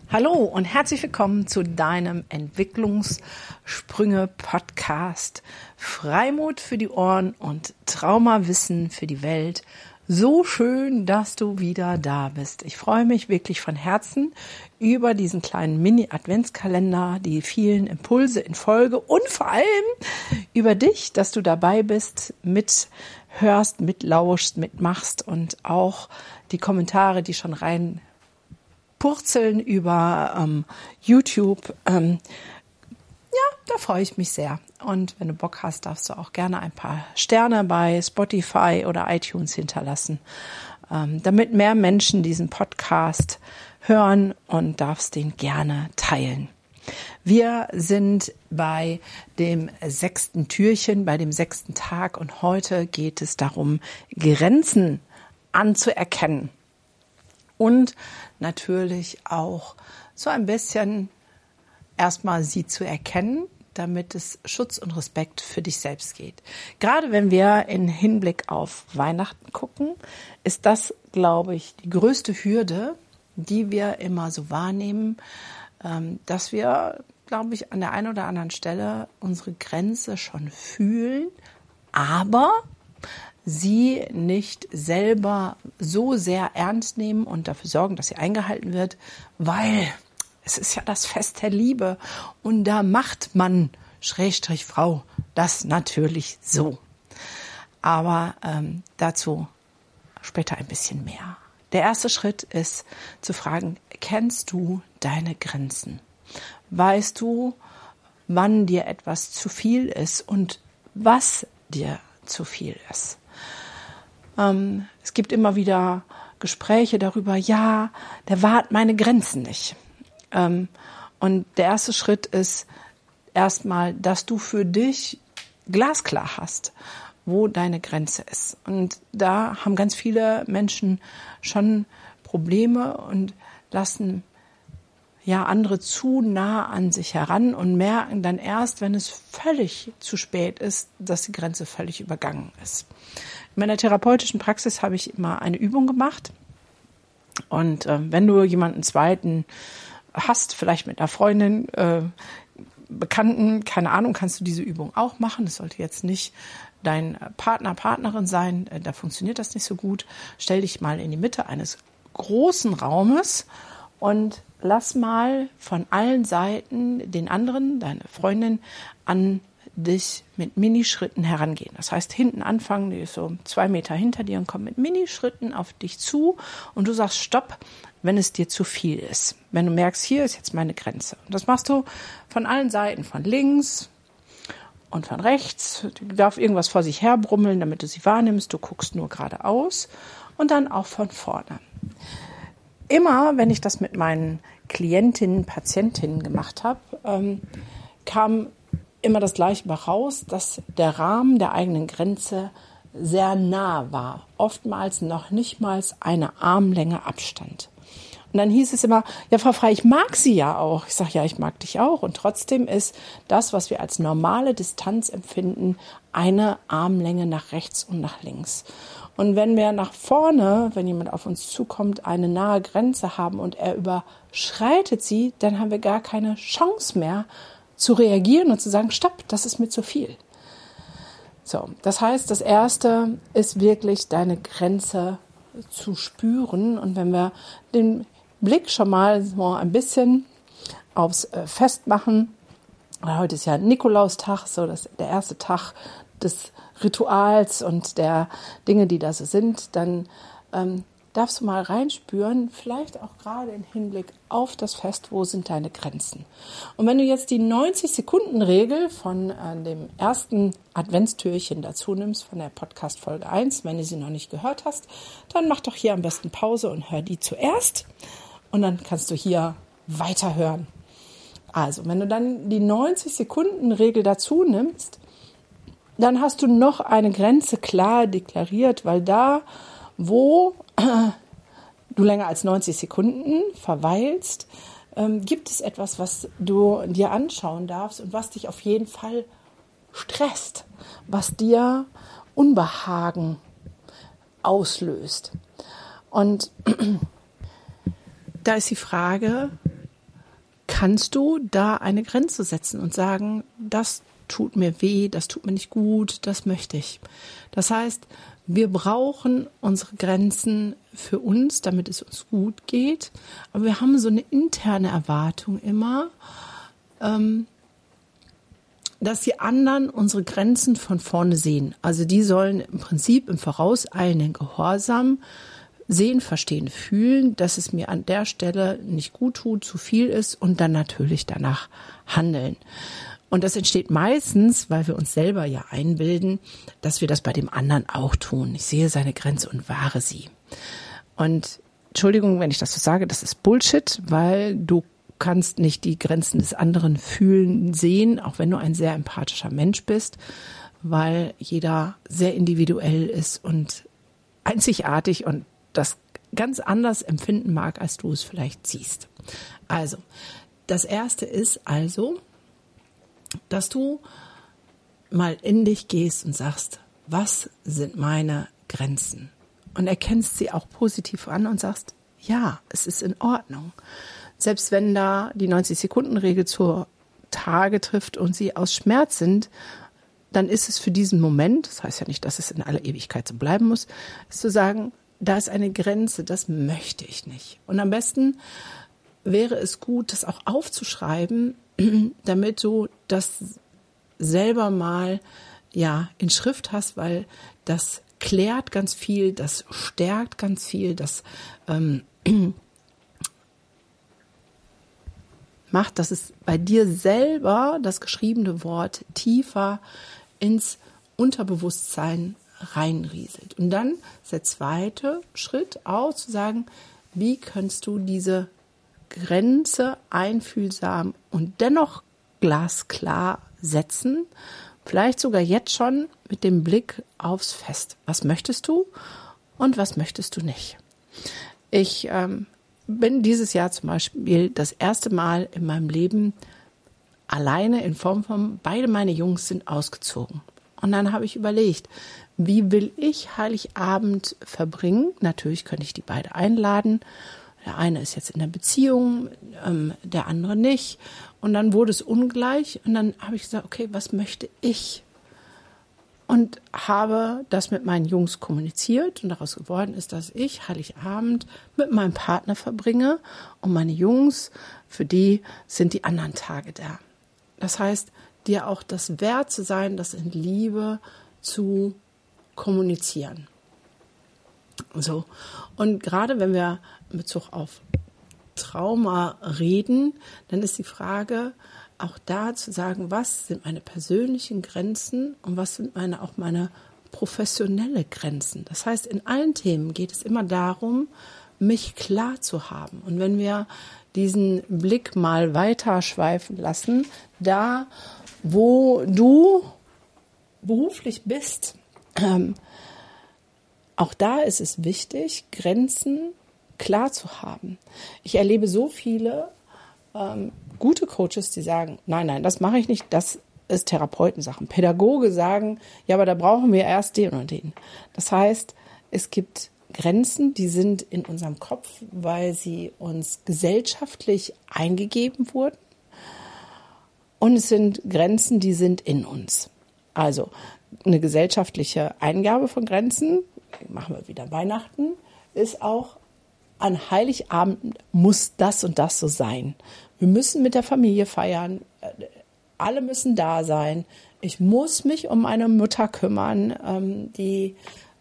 Hallo und herzlich willkommen zu deinem Entwicklungssprünge-Podcast. Freimut für die Ohren und Traumawissen für die Welt. So schön, dass du wieder da bist. Ich freue mich wirklich von Herzen über diesen kleinen Mini-Adventskalender, die vielen Impulse in Folge und vor allem über dich, dass du dabei bist, mithörst, mitlauschst, mitmachst und auch die Kommentare, die schon rein purzeln über YouTube. Da freue ich mich sehr. Und wenn du Bock hast, darfst du auch gerne ein paar Sterne bei Spotify oder iTunes hinterlassen, damit mehr Menschen diesen Podcast hören und darfst den gerne teilen. Wir sind bei dem 6. Türchen, bei dem 6. Tag und heute geht es darum, Grenzen anzuerkennen. Und natürlich auch so ein bisschen erstmal sie zu erkennen, damit es Schutz und Respekt für dich selbst geht. Gerade wenn wir in Hinblick auf Weihnachten gucken, ist das, glaube ich, die größte Hürde, die wir immer so wahrnehmen, dass wir, glaube ich, an der einen oder anderen Stelle unsere Grenze schon fühlen, aber sie nicht selber so sehr ernst nehmen und dafür sorgen, dass sie eingehalten wird, weil es ist ja das Fest der Liebe und da macht man, Frau, das natürlich so. Aber dazu später ein bisschen mehr. Der erste Schritt ist zu fragen, kennst du deine Grenzen? Weißt du, wann dir etwas zu viel ist und was dir zu viel ist? Es gibt immer wieder Gespräche darüber, ja, der wahrt meine Grenzen nicht. Und der erste Schritt ist erstmal, dass du für dich glasklar hast, wo deine Grenze ist. Und da haben ganz viele Menschen schon Probleme und lassen andere zu nah an sich heran und merken dann erst, wenn es völlig zu spät ist, dass die Grenze völlig übergangen ist. In meiner therapeutischen Praxis habe ich immer eine Übung gemacht. Und wenn du jemanden zweiten hast, vielleicht mit einer Freundin, Bekannten, keine Ahnung, kannst du diese Übung auch machen. Das sollte jetzt nicht dein Partner, Partnerin sein. Da funktioniert das nicht so gut. Stell dich mal in die Mitte eines großen Raumes und lass mal von allen Seiten den anderen, deine Freundin, an dich mit Minischritten herangehen. Das heißt, hinten anfangen, die ist so 2 Meter hinter dir und kommt mit Minischritten auf dich zu und du sagst Stopp, wenn es dir zu viel ist. Wenn du merkst, hier ist jetzt meine Grenze. Und das machst du von allen Seiten, von links und von rechts. Du darfst irgendwas vor sich her brummeln, damit du sie wahrnimmst. Du guckst nur geradeaus und dann auch von vorne. Immer, wenn ich das mit meinen Klientinnen, Patientinnen gemacht habe, kam immer das Gleiche raus, dass der Rahmen der eigenen Grenze sehr nah war. Oftmals noch nicht mal eine Armlänge Abstand. Und dann hieß es immer, ja, Frau Frei, ich mag Sie ja auch. Ich sage, ja, ich mag dich auch. Und trotzdem ist das, was wir als normale Distanz empfinden, eine Armlänge nach rechts und nach links. Und wenn wir nach vorne, wenn jemand auf uns zukommt, eine nahe Grenze haben und er überschreitet sie, dann haben wir gar keine Chance mehr zu reagieren und zu sagen, stopp, das ist mir zu viel. So, das heißt, das Erste ist wirklich deine Grenze zu spüren. Und wenn wir den Blick schon mal so ein bisschen aufs Fest machen, heute ist ja Nikolaustag, so das der erste Tag des Rituals und der Dinge, die da so sind, dann darfst du mal reinspüren, vielleicht auch gerade im Hinblick auf das Fest, wo sind deine Grenzen. Und wenn du jetzt die 90-Sekunden-Regel von dem ersten Adventstürchen dazu nimmst, von der Podcast-Folge 1, wenn du sie noch nicht gehört hast, dann mach doch hier am besten Pause und hör die zuerst und dann kannst du hier weiterhören. Also, wenn du dann die 90-Sekunden-Regel dazu nimmst, dann hast du noch eine Grenze klar deklariert, weil da, wo du länger als 90 Sekunden verweilst, gibt es etwas, was du dir anschauen darfst und was dich auf jeden Fall stresst, was dir Unbehagen auslöst. Und da ist die Frage, kannst du da eine Grenze setzen und sagen, das tut mir weh, das tut mir nicht gut, das möchte ich. Das heißt, wir brauchen unsere Grenzen für uns, damit es uns gut geht. Aber wir haben so eine interne Erwartung immer, dass die anderen unsere Grenzen von vorne sehen. Also die sollen im Prinzip im vorauseilenden Gehorsam sehen, verstehen, fühlen, dass es mir an der Stelle nicht gut tut, zu viel ist und dann natürlich danach handeln. Und das entsteht meistens, weil wir uns selber ja einbilden, dass wir das bei dem anderen auch tun. Ich sehe seine Grenze und wahre sie. Und Entschuldigung, wenn ich das so sage, das ist Bullshit, weil du kannst nicht die Grenzen des anderen fühlen, sehen, auch wenn du ein sehr empathischer Mensch bist, weil jeder sehr individuell ist und einzigartig und das ganz anders empfinden mag, als du es vielleicht siehst. Also, das Erste ist also, dass du mal in dich gehst und sagst, was sind meine Grenzen? Und erkennst sie auch positiv an und sagst, ja, es ist in Ordnung. Selbst wenn da die 90-Sekunden-Regel zur Tage trifft und sie aus Schmerz sind, dann ist es für diesen Moment, das heißt ja nicht, dass es in aller Ewigkeit so bleiben muss, ist zu sagen, da ist eine Grenze, das möchte ich nicht. Und am besten wäre es gut, das auch aufzuschreiben, damit du das selber mal in Schrift hast, weil das klärt ganz viel, das stärkt ganz viel, das macht, dass es bei dir selber das geschriebene Wort tiefer ins Unterbewusstsein reinrieselt. Und dann ist der zweite Schritt auch zu sagen, wie kannst du diese Grenze einfühlsam und dennoch glasklar setzen, vielleicht sogar jetzt schon mit dem Blick aufs Fest. Was möchtest du und was möchtest du nicht? Ich bin dieses Jahr zum Beispiel das erste Mal in meinem Leben alleine in Form von, beide meine Jungs sind ausgezogen. Und dann habe ich überlegt, wie will ich Heiligabend verbringen? Natürlich könnte ich die beide einladen. Der eine ist jetzt in der Beziehung, der andere nicht. Und dann wurde es ungleich. Und dann habe ich gesagt, okay, was möchte ich? Und habe das mit meinen Jungs kommuniziert. Und daraus geworden ist, dass ich Heiligabend mit meinem Partner verbringe. Und meine Jungs, für die sind die anderen Tage da. Das heißt, dir auch das wert zu sein, das in Liebe zu kommunizieren. So. Und gerade wenn wir in Bezug auf Trauma reden, dann ist die Frage, auch da zu sagen, was sind meine persönlichen Grenzen und was sind auch meine professionelle Grenzen. Das heißt, in allen Themen geht es immer darum, mich klar zu haben. Und wenn wir diesen Blick mal weiter schweifen lassen, da, wo du beruflich bist, auch da ist es wichtig, Grenzen klar zu haben. Ich erlebe so viele gute Coaches, die sagen, nein, das mache ich nicht, das ist Therapeutensachen. Pädagoge sagen, ja, aber da brauchen wir erst den und den. Das heißt, es gibt Grenzen, die sind in unserem Kopf, weil sie uns gesellschaftlich eingegeben wurden. Und es sind Grenzen, die sind in uns. Also eine gesellschaftliche Eingabe von Grenzen, machen wir wieder Weihnachten, ist auch, an Heiligabend muss das und das so sein. Wir müssen mit der Familie feiern, alle müssen da sein. Ich muss mich um meine Mutter kümmern, die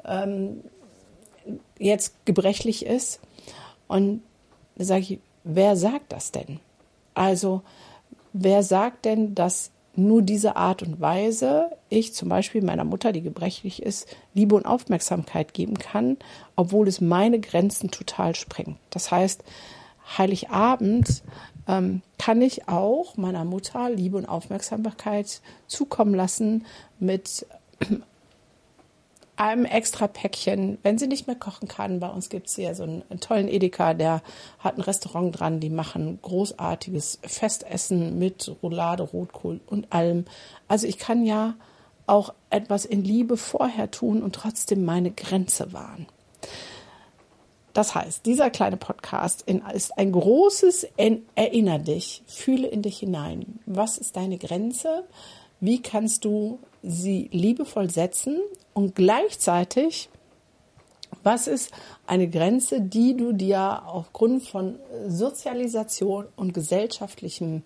jetzt gebrechlich ist. Und da sage ich, wer sagt das denn? Also, wer sagt denn, dass nur diese Art und Weise ich zum Beispiel meiner Mutter, die gebrechlich ist, Liebe und Aufmerksamkeit geben kann, obwohl es meine Grenzen total sprengt. Das heißt, Heiligabend kann ich auch meiner Mutter Liebe und Aufmerksamkeit zukommen lassen mit einem extra Päckchen, wenn sie nicht mehr kochen kann. Bei uns gibt es hier so einen tollen Edeka, der hat ein Restaurant dran, die machen großartiges Festessen mit Roulade, Rotkohl und allem. Also ich kann ja auch etwas in Liebe vorher tun und trotzdem meine Grenze wahren. Das heißt, dieser kleine Podcast ist ein großes Erinner dich, fühle in dich hinein. Was ist deine Grenze? Wie kannst du sie liebevoll setzen? Und gleichzeitig, was ist eine Grenze, die du dir aufgrund von Sozialisation und gesellschaftlichem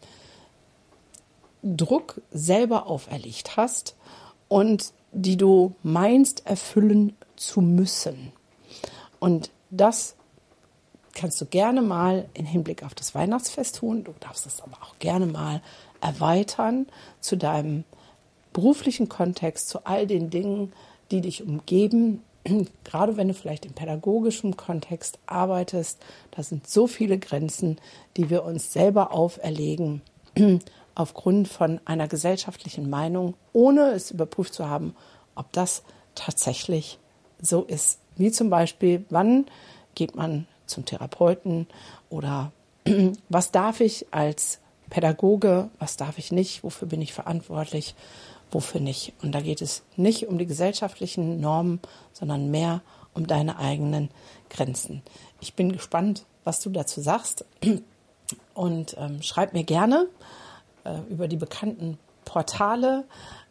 Druck selber auferlegt hast und die du meinst erfüllen zu müssen? Und das kannst du gerne mal im Hinblick auf das Weihnachtsfest tun. Du darfst es aber auch gerne mal erweitern zu deinem beruflichen Kontext, zu all den Dingen, die dich umgeben. Gerade wenn du vielleicht im pädagogischen Kontext arbeitest, da sind so viele Grenzen, die wir uns selber auferlegen, aufgrund von einer gesellschaftlichen Meinung, ohne es überprüft zu haben, ob das tatsächlich so ist. Wie zum Beispiel, wann geht man zum Therapeuten oder was darf ich als Pädagoge, was darf ich nicht, wofür bin ich verantwortlich, wofür nicht. Und da geht es nicht um die gesellschaftlichen Normen, sondern mehr um deine eigenen Grenzen. Ich bin gespannt, was du dazu sagst und schreib mir gerne über die bekannten Portale.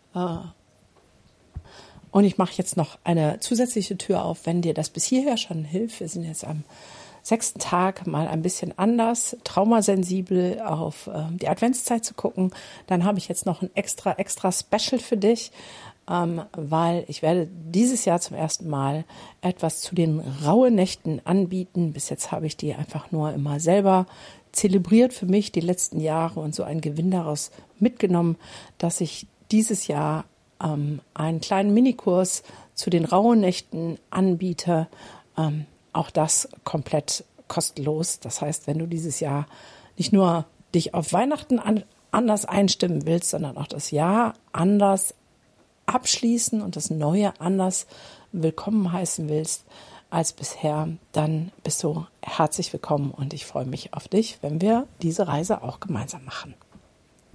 Und ich mache jetzt noch eine zusätzliche Tür auf, wenn dir das bis hierher schon hilft. Wir sind jetzt am 6. Tag mal ein bisschen anders, traumasensibel auf die Adventszeit zu gucken. Dann habe ich jetzt noch ein extra Special für dich, weil ich werde dieses Jahr zum ersten Mal etwas zu den Rauhnächten anbieten. Bis jetzt habe ich die einfach nur immer selber zelebriert für mich die letzten Jahre und so einen Gewinn daraus mitgenommen, dass ich dieses Jahr einen kleinen Minikurs zu den Rauhnächten anbiete. Auch das komplett kostenlos. Das heißt, wenn du dieses Jahr nicht nur dich auf Weihnachten anders einstimmen willst, sondern auch das Jahr anders abschließen und das Neue anders willkommen heißen willst als bisher, dann bist du herzlich willkommen und ich freue mich auf dich, wenn wir diese Reise auch gemeinsam machen.